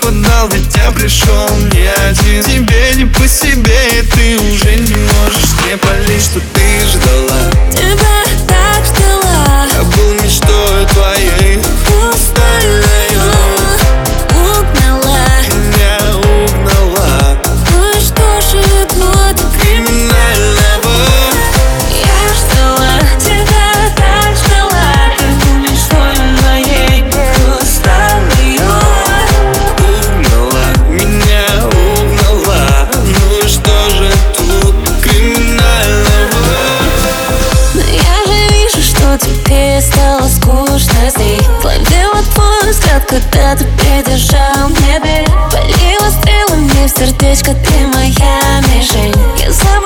подал, ведь я пришел не один. Тебе не по себе, и ты уже не можешь не понять, что ты ждала. Тебя так ждала, Я был мечтой твоей, пустыною угнала. меня угнала Ну и что же тут криминального. я ждала, тебя так ждала. Ты был мечтой моей, пустыною. Угнала, меня угнала. Ну и что же тут криминального? Но я же вижу, что тебе стало скучно здесь. Ловила твой взгляд, когда ты придержал мне дверь. Полила стрелами в сердечко, ты моя мишень. Я забыла